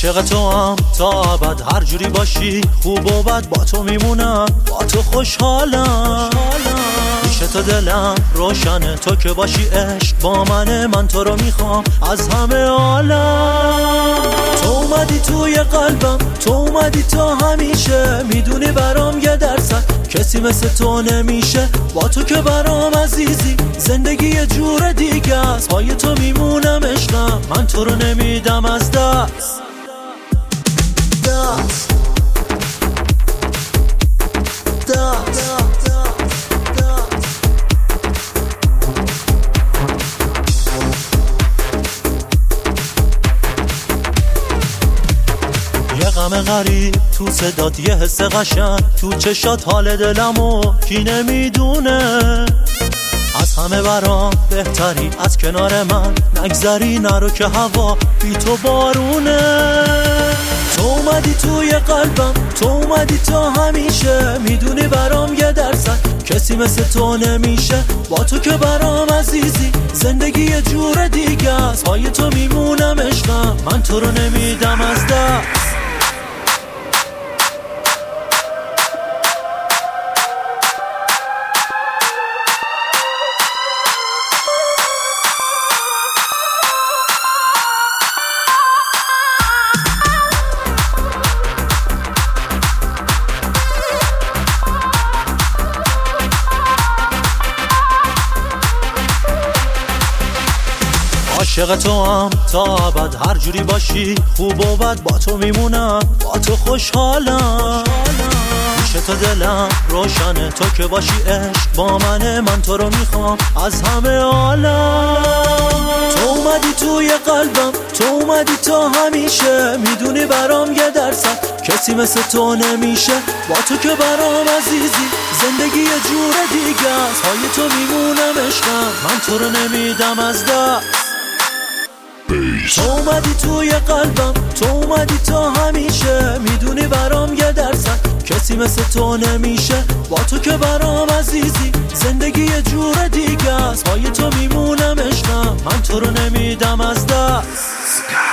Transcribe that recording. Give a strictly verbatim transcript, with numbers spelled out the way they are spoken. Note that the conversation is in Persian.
عاشق تو هم تا ابد، هر جوری باشی خوب و بد با تو میمونم، با تو خوشحالم. پیش تو دلم روشنه، تو که باشی عشق با منه، من تو رو میخوام از همه عالم. تو اومدی توی قلبم، تو اومدی تا همیشه، میدونی برام یه درصد کسی مثل تو نمیشه. با تو که برام عزیزی، زندگی یه جور دیگه است، پای تو میمونم عشقم، من تو رو نمیدم از دست. دست دست یه غم غریب تو صدات، یه حس قشنگ تو چشات، حال دلمو کی نمیدونه. از همه برام بهتری، از کنار من نگذری، نرو که هوا بی تو بارونه. تو اومدی توی قلبم، تو اومدی تا همیشه، میدونی برام یه درصد کسی مثل تو نمیشه. با تو که برام عزیزی، زندگی یه جور دیگه است، پای تو میمونم عشقم، من تو رو نمیدم از دست. عاشق تو هم تا ابد، هر جوری باشی خوب و بد با تو میمونم، با تو خوشحالم. پیش تو دلم روشنه، تو که باشی عشق با منه، من تو رو میخوام از همه عالم. تو اومدی توی قلبم، تو اومدی تا همیشه، میدونی برام یه درصد کسی مثل تو نمیشه. با تو که برام عزیزی، زندگی یه جور دیگه است، پای تو میمونم عشقم، من تو رو نمیدم از دست. تو اومدی توی قلبم، تو اومدی تا همیشه، میدونی برام یه درصد کسی مثل تو نمیشه. با تو که برام عزیزی، زندگی یه جور دیگه است، پای تو میمونم عشقم، من تو رو نمیدم از دست.